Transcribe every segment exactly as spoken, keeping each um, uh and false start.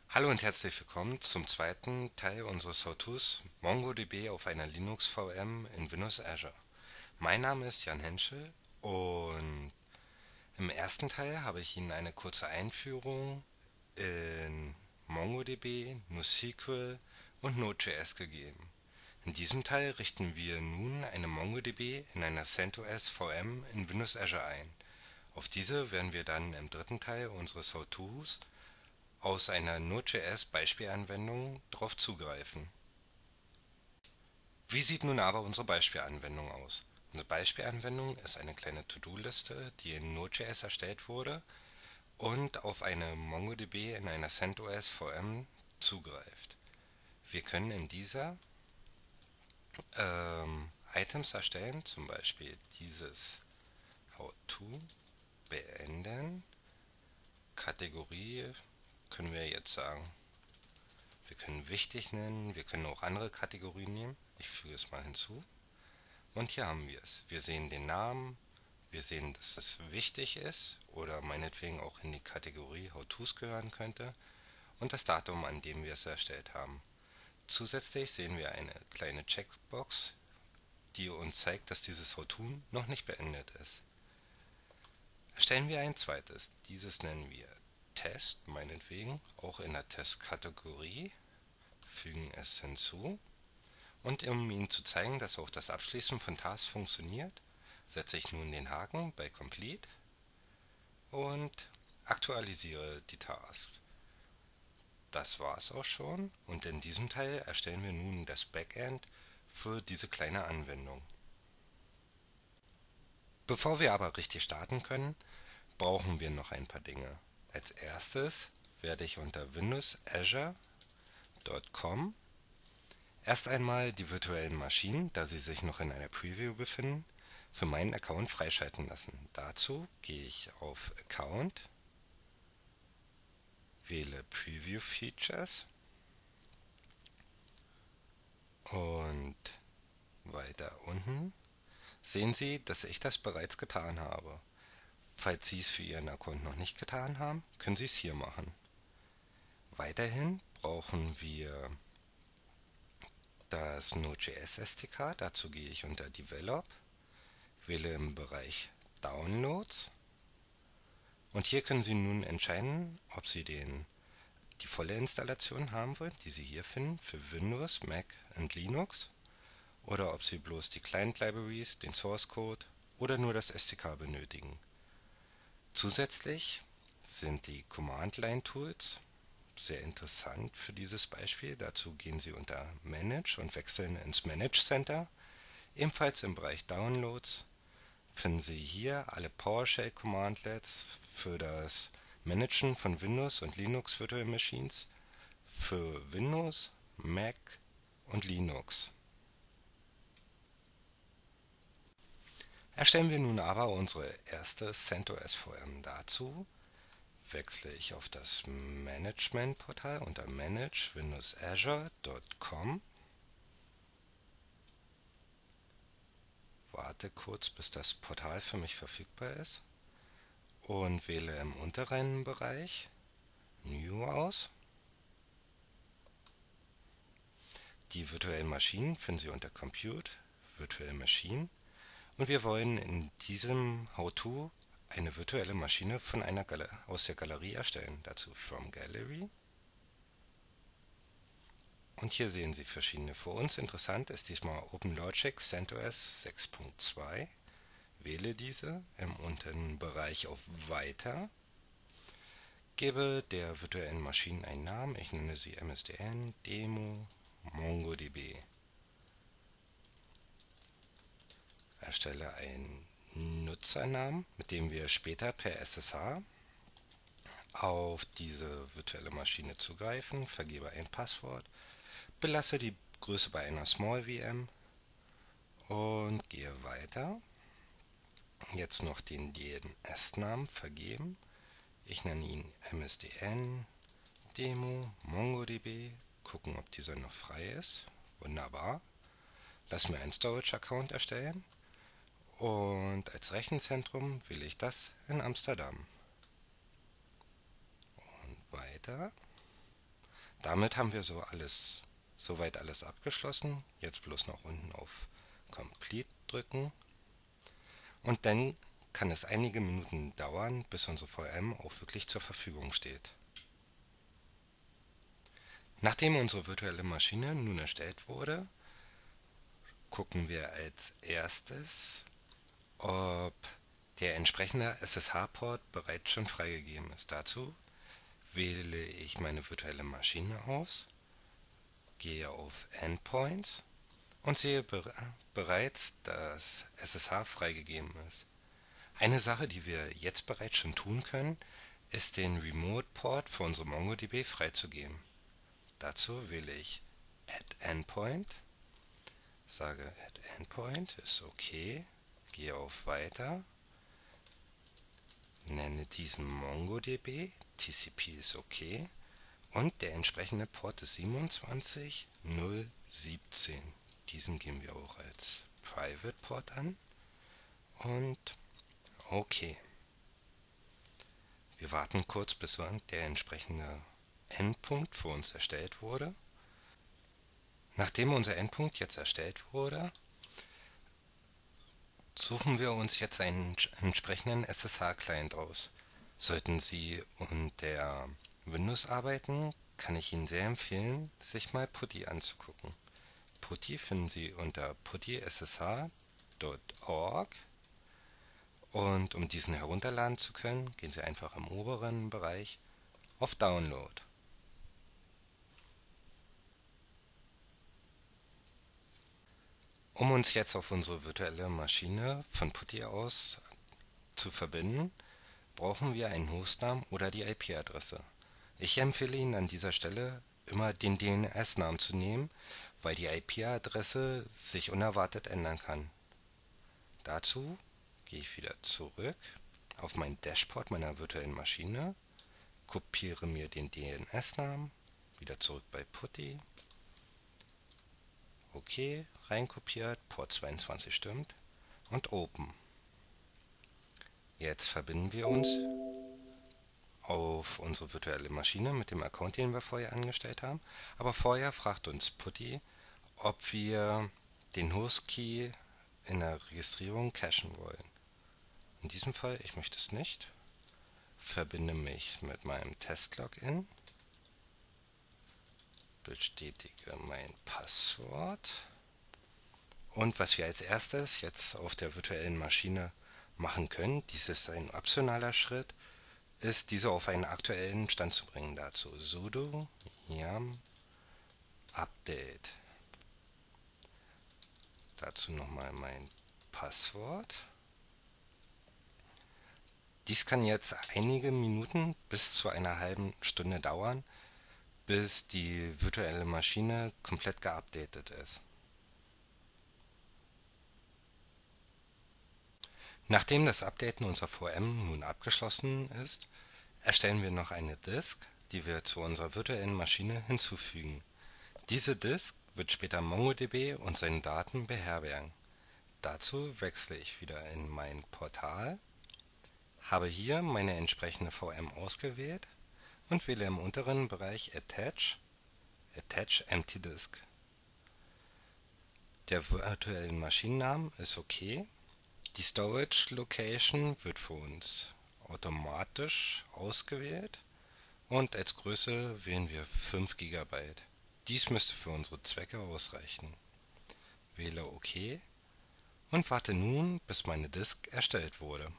Hallo und herzlich willkommen zum zweiten Teil unseres How-Tos MongoDB auf einer Linux-V M in Windows Azure. Mein Name ist Jan Henschel und im ersten Teil habe ich Ihnen eine kurze Einführung in MongoDB, NoSQL und Node.js gegeben. In diesem Teil richten wir nun eine MongoDB in einer CentOS V M in Windows Azure ein. Auf diese werden wir dann im dritten Teil unseres How-Tos aus einer Node.js-Beispielanwendung darauf zugreifen. Wie sieht nun aber unsere Beispielanwendung aus? Unsere Beispielanwendung ist eine kleine To-Do-Liste, die in Node.js erstellt wurde und auf eine MongoDB in einer CentOS V M zugreift. Wir können in dieser ähm, Items erstellen, zum Beispiel dieses How-To beenden. Kategorie können wir jetzt sagen, wir können wichtig nennen, wir können auch andere Kategorien nehmen. Ich füge es mal hinzu. Und hier haben wir es. Wir sehen den Namen, wir sehen, dass es wichtig ist oder meinetwegen auch in die Kategorie How-Tos gehören könnte und das Datum, an dem wir es erstellt haben. Zusätzlich sehen wir eine kleine Checkbox, die uns zeigt, dass dieses How-To noch nicht beendet ist. Erstellen wir ein zweites. Dieses nennen wir Test, meinetwegen, auch in der Testkategorie, fügen es hinzu. Und um Ihnen zu zeigen, dass auch das Abschließen von Tasks funktioniert, setze ich nun den Haken bei Complete und aktualisiere die Tasks. Das war es auch schon und in diesem Teil erstellen wir nun das Backend für diese kleine Anwendung. Bevor wir aber richtig starten können, brauchen wir noch ein paar Dinge. Als erstes werde ich unter windows azure punkt com erst einmal die virtuellen Maschinen, da sie sich noch in einer Preview befinden, für meinen Account freischalten lassen. Dazu gehe ich auf Account, wähle Preview Features und weiter unten sehen Sie, dass ich das bereits getan habe. Falls Sie es für Ihren Account noch nicht getan haben, können Sie es hier machen. Weiterhin brauchen wir das Node.js S D K. Dazu gehe ich unter Develop, wähle im Bereich Downloads und hier können Sie nun entscheiden, ob Sie den, die volle Installation haben wollen, die Sie hier finden, für Windows, Mac und Linux, oder ob Sie bloß die Client Libraries, den Source Code oder nur das S D K benötigen. Zusätzlich sind die Command Line Tools sehr interessant für dieses Beispiel. Dazu gehen Sie unter Manage und wechseln ins Manage Center. Ebenfalls im Bereich Downloads finden Sie hier alle PowerShell Commandlets für das Managen von Windows und Linux Virtual Machines für Windows, Mac und Linux. Erstellen wir nun aber unsere erste CentOS V M. Dazu wechsle ich auf das Management-Portal unter manage windows azure punkt com. Warte kurz, bis das Portal für mich verfügbar ist und wähle im unteren Bereich New aus. Die virtuellen Maschinen finden Sie unter Compute, Virtual Machine, und wir wollen in diesem How-To eine virtuelle Maschine von einer Gal aus der Galerie erstellen. Dazu From Gallery. Und hier sehen Sie verschiedene. Für uns interessant ist diesmal OpenLogic CentOS sechs Punkt zwei. Wähle diese im unteren Bereich auf Weiter. Gebe der virtuellen Maschine einen Namen. Ich nenne sie M S D N, Demo, MongoDB. Erstelle einen Nutzernamen, mit dem wir später per S S H auf diese virtuelle Maschine zugreifen. Vergebe ein Passwort. Belasse die Größe bei einer Small V M und gehe weiter. Jetzt noch den D N S-Namen vergeben. Ich nenne ihn M S D N, Demo, MongoDB. Gucken, ob dieser noch frei ist. Wunderbar. Lass mir einen Storage-Account erstellen. Und als Rechenzentrum wähle ich das in Amsterdam. Und weiter. Damit haben wir so alles, soweit alles abgeschlossen. Jetzt bloß noch unten auf Complete drücken. Und dann kann es einige Minuten dauern, bis unsere V M auch wirklich zur Verfügung steht. Nachdem unsere virtuelle Maschine nun erstellt wurde, gucken wir als erstes, ob der entsprechende S S H-Port bereits schon freigegeben ist. Dazu wähle ich meine virtuelle Maschine aus, gehe auf Endpoints und sehe be bereits, dass S S H freigegeben ist. Eine Sache, die wir jetzt bereits schon tun können, ist den Remote-Port für unsere MongoDB freizugeben. Dazu wähle ich Add Endpoint, sage Add Endpoint ist okay, gehe auf Weiter, nenne diesen MongoDB, T C P ist okay und der entsprechende Port ist siebenundzwanzig null siebzehn. Diesen geben wir auch als Private Port an und okay. Wir warten kurz, bis der entsprechende Endpunkt für uns erstellt wurde. Nachdem unser Endpunkt jetzt erstellt wurde, suchen wir uns jetzt einen entsprechenden S S H-Client aus. Sollten Sie unter Windows arbeiten, kann ich Ihnen sehr empfehlen, sich mal PuTTY anzugucken. PuTTY finden Sie unter putty s s h punkt org und um diesen herunterladen zu können, gehen Sie einfach im oberen Bereich auf Download. Um uns jetzt auf unsere virtuelle Maschine von PuTTY aus zu verbinden, brauchen wir einen Hostnamen oder die I P-Adresse. Ich empfehle Ihnen an dieser Stelle immer den D N S-Namen zu nehmen, weil die I P-Adresse sich unerwartet ändern kann. Dazu gehe ich wieder zurück auf mein Dashboard meiner virtuellen Maschine, kopiere mir den D N S-Namen, wieder zurück bei PuTTY, OK, reinkopiert, Port zweiundzwanzig stimmt und Open. Jetzt verbinden wir uns auf unsere virtuelle Maschine mit dem Account, den wir vorher angestellt haben. Aber vorher fragt uns PuTTY, ob wir den Host-Key in der Registrierung cachen wollen. In diesem Fall, ich möchte es nicht. Verbinde mich mit meinem Test-Login, bestätige mein Passwort. Und was wir als erstes jetzt auf der virtuellen Maschine machen können, dies ist ein optionaler Schritt, ist diese auf einen aktuellen Stand zu bringen. Dazu sudo yum update. Dazu nochmal mein Passwort. Dies kann jetzt einige Minuten bis zu einer halben Stunde dauern, bis die virtuelle Maschine komplett geupdatet ist. Nachdem das Updaten unserer V M nun abgeschlossen ist, erstellen wir noch eine Disk, die wir zu unserer virtuellen Maschine hinzufügen. Diese Disk wird später MongoDB und seine Daten beherbergen. Dazu wechsle ich wieder in mein Portal, habe hier meine entsprechende V M ausgewählt und wähle im unteren Bereich Attach, Attach Empty Disk. Der virtuellen Maschinennamen ist OK. Die Storage Location wird für uns automatisch ausgewählt und als Größe wählen wir fünf Gigabyte. Dies müsste für unsere Zwecke ausreichen. Wähle OK und warte nun, bis meine Disk erstellt wurde.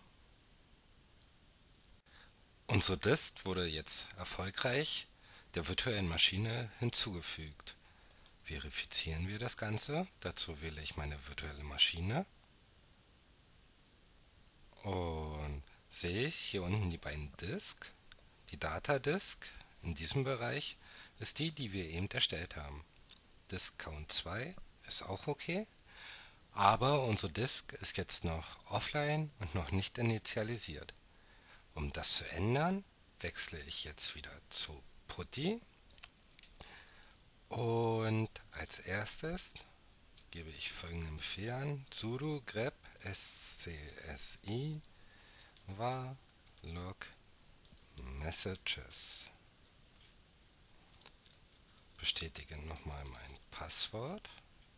Unsere Disk wurde jetzt erfolgreich der virtuellen Maschine hinzugefügt. Verifizieren wir das Ganze. Dazu wähle ich meine virtuelle Maschine und sehe hier unten die beiden Disk. Die Data-Disk in diesem Bereich ist die, die wir eben erstellt haben. Disk Count zwei ist auch okay, aber unsere Disk ist jetzt noch offline und noch nicht initialisiert. Um das zu ändern, wechsle ich jetzt wieder zu PuTTY und als erstes gebe ich folgenden Befehl an: sudo grep scsI var log messages. bestätige nochmal mein Passwort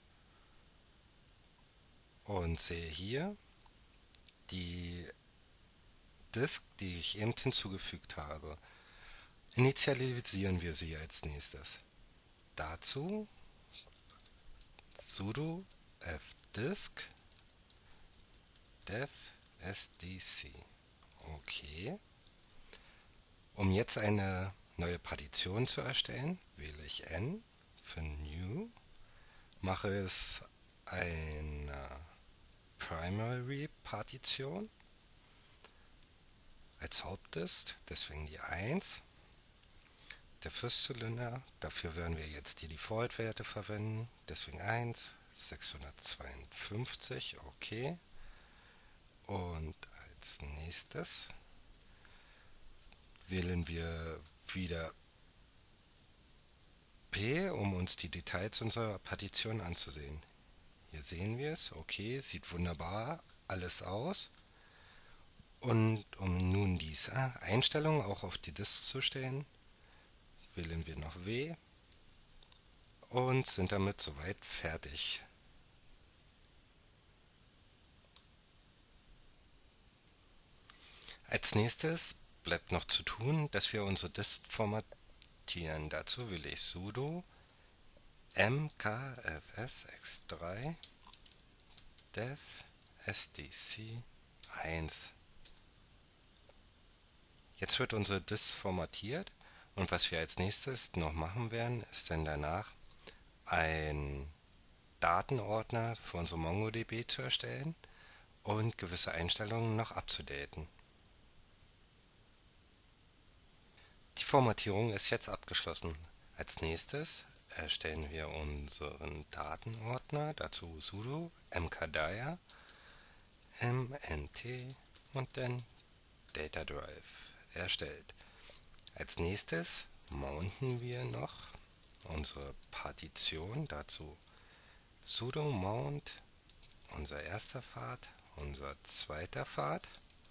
und sehe hier die Disk, die ich eben hinzugefügt habe. Initialisieren wir sie als nächstes. Dazu sudo fdisk dev sdc. Okay. Um jetzt eine neue Partition zu erstellen, wähle ich N für New, mache es eine Primary Partition als Hauptdisk, deswegen die eins. Der Firstzylinder, dafür werden wir jetzt die Default-Werte verwenden, deswegen eins, sechshundertzweiundfünfzig, okay. Und als nächstes wählen wir wieder P, um uns die Details unserer Partition anzusehen. Hier sehen wir es, okay, sieht wunderbar alles aus. Und um nun diese Einstellung auch auf die Disk zu stellen, wählen wir noch W und sind damit soweit fertig. Als nächstes bleibt noch zu tun, dass wir unsere Disk formatieren. Dazu wähle ich sudo mkfsx drei dev sdc eins. Jetzt wird unsere Disk formatiert und was wir als nächstes noch machen werden, ist dann danach ein Datenordner für unsere MongoDB zu erstellen und gewisse Einstellungen noch abzudaten. Die Formatierung ist jetzt abgeschlossen. Als nächstes erstellen wir unseren Datenordner, dazu sudo mkdir mnt und dann datadrive erstellt. Als nächstes mounten wir noch unsere Partition, dazu sudo mount, unser erster Pfad, unser zweiter Pfad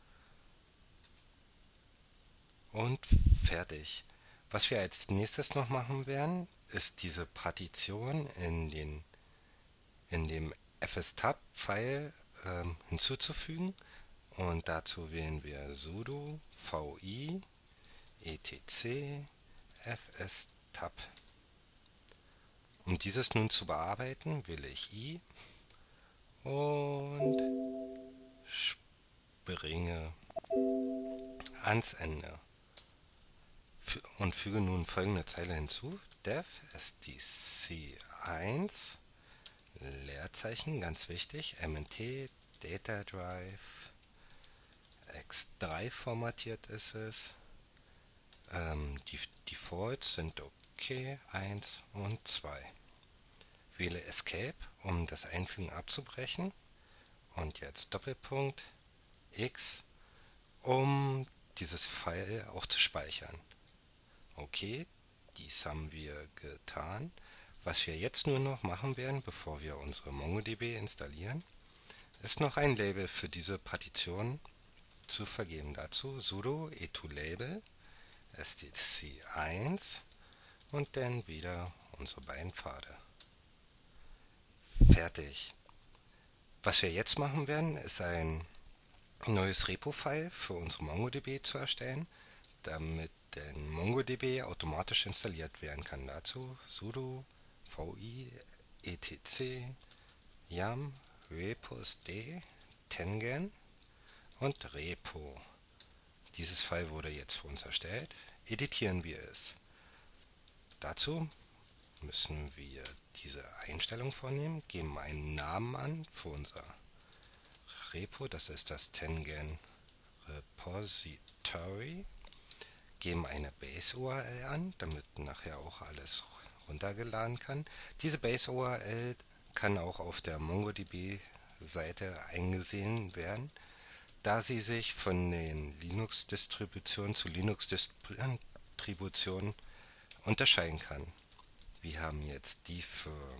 und fertig. Was wir als nächstes noch machen werden, ist diese Partition in, den, in dem fstab-File ähm, hinzuzufügen und dazu wählen wir sudo vi etc fstab. Um dieses nun zu bearbeiten, wähle ich i und springe ans Ende und füge nun folgende Zeile hinzu: dev sdc eins Leerzeichen, ganz wichtig, mnt datadrive x drei formatiert ist es. Ähm, die Defaults sind okay, eins und zwei. Wähle Escape, um das Einfügen abzubrechen. Und jetzt Doppelpunkt X, um dieses File auch zu speichern. Okay, dies haben wir getan. Was wir jetzt nur noch machen werden, bevor wir unsere MongoDB installieren, ist noch ein Label für diese Partition zu vergeben. Dazu sudo etolabel sdc eins und dann wieder unsere beiden Pfade. Fertig. Was wir jetzt machen werden, ist ein neues Repo-File für unsere MongoDB zu erstellen, damit denn MongoDB automatisch installiert werden kann. Dazu sudo vi etc yam repos-d tengen und repo. Dieses File wurde jetzt für uns erstellt. Editieren wir es. Dazu müssen wir diese Einstellung vornehmen, geben einen Namen an für unser Repo, das ist das Tengen Repository, geben eine Base-U R L an, damit nachher auch alles runtergeladen kann. Diese Base-U R L kann auch auf der MongoDB-Seite eingesehen werden, da sie sich von den Linux-Distributionen zu Linux-Distributionen unterscheiden kann. Wir haben jetzt die für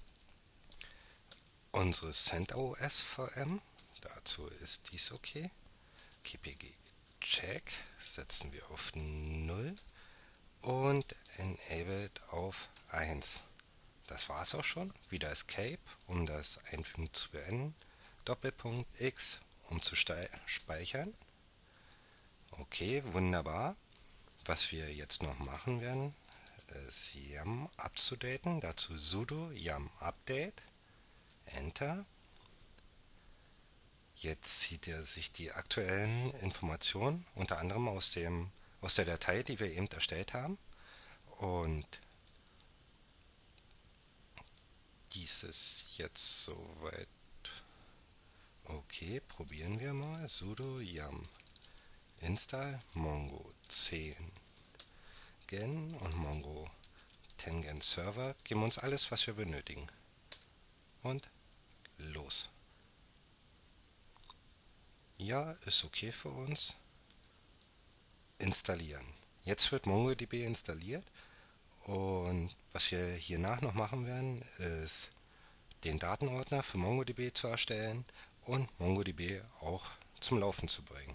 unsere CentOS V M, dazu ist dies okay. G P G Check setzen wir auf null und enabled auf eins. Das war's auch schon. Wieder Escape, um das Einfügen zu beenden. Doppelpunkt X, um zu speichern. Okay, wunderbar. Was wir jetzt noch machen werden, ist yum abzudaten. Dazu sudo yum update. Enter. Jetzt zieht er sich die aktuellen Informationen, unter anderem aus, dem, aus der Datei, die wir eben erstellt haben. Und dies ist jetzt soweit. Okay, probieren wir mal. Sudo yum install mongo zehn gen und mongo zehn gen server. Geben uns alles, was wir benötigen. Und los. Ja, ist okay für uns. Installieren. Jetzt wird MongoDB installiert und was wir hiernach noch machen werden, ist den Datenordner für MongoDB zu erstellen und MongoDB auch zum Laufen zu bringen.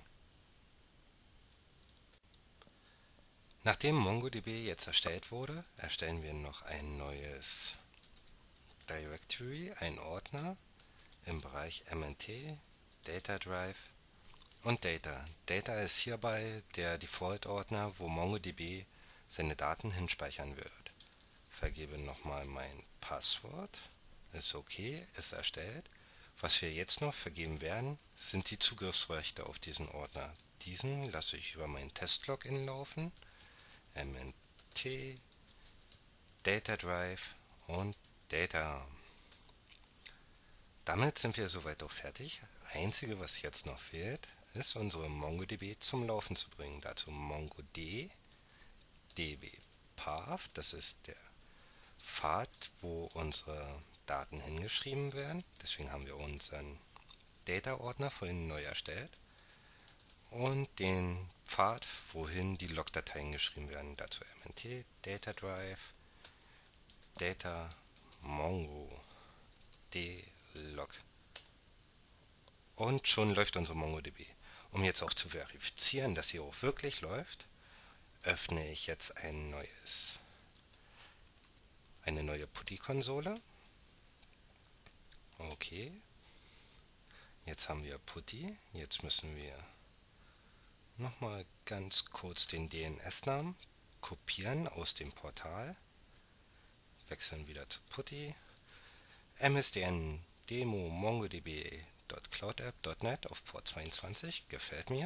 Nachdem MongoDB jetzt erstellt wurde, erstellen wir noch ein neues Directory, einen Ordner im Bereich M N T, Data Drive und Data. Data ist hierbei der Default-Ordner, wo MongoDB seine Daten hinspeichern wird. Vergebe nochmal mein Passwort. Ist okay, ist erstellt. Was wir jetzt noch vergeben werden, sind die Zugriffsrechte auf diesen Ordner. Diesen lasse ich über mein Test-Login laufen. M N T, Data Drive und Data. Damit sind wir soweit auch fertig. Einzige, was jetzt noch fehlt, ist unsere MongoDB zum Laufen zu bringen. Dazu mongo d, dbpath, das ist der Pfad, wo unsere Daten hingeschrieben werden. Deswegen haben wir unseren Data-Ordner vorhin neu erstellt. Und den Pfad, wohin die Logdateien geschrieben werden. Dazu M N T, Data Drive, Data, Mongo, D-Log. Und schon läuft unsere MongoDB. Um jetzt auch zu verifizieren, dass sie auch wirklich läuft, öffne ich jetzt ein neues, eine neue PuTTY-Konsole. Okay. Jetzt haben wir PuTTY. Jetzt müssen wir nochmal ganz kurz den D N S-Namen kopieren aus dem Portal. Wechseln wieder zu PuTTY. msdn demo mongodb.cloudapp punkt net auf Port zweiundzwanzig. Gefällt mir.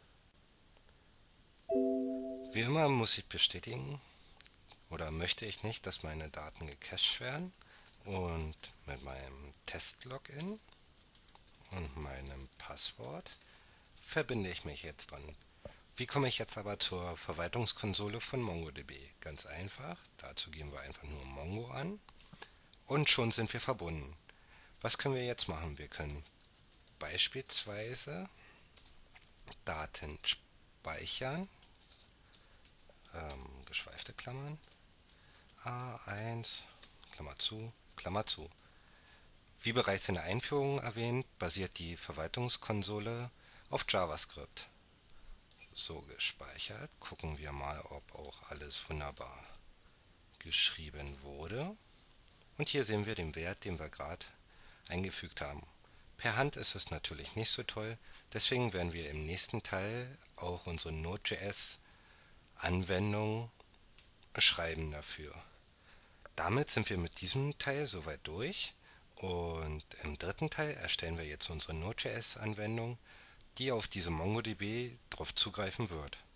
Wie immer muss ich bestätigen, oder möchte ich nicht, dass meine Daten gecached werden. Und mit meinem Test-Login und meinem Passwort verbinde ich mich jetzt dran. Wie komme ich jetzt aber zur Verwaltungskonsole von MongoDB? Ganz einfach, dazu geben wir einfach nur Mongo an und schon sind wir verbunden. Was können wir jetzt machen? Wir können beispielsweise Daten speichern, ähm, geschweifte Klammern, A eins, Klammer zu, Klammer zu. Wie bereits in der Einführung erwähnt, basiert die Verwaltungskonsole auf JavaScript. So gespeichert. Gucken wir mal, ob auch alles wunderbar geschrieben wurde. Und hier sehen wir den Wert, den wir gerade eingefügt haben. Per Hand ist es natürlich nicht so toll, deswegen werden wir im nächsten Teil auch unsere Node.js-Anwendung schreiben dafür. Damit sind wir mit diesem Teil soweit durch und im dritten Teil erstellen wir jetzt unsere Node.js-Anwendung, die auf diese MongoDB drauf zugreifen wird.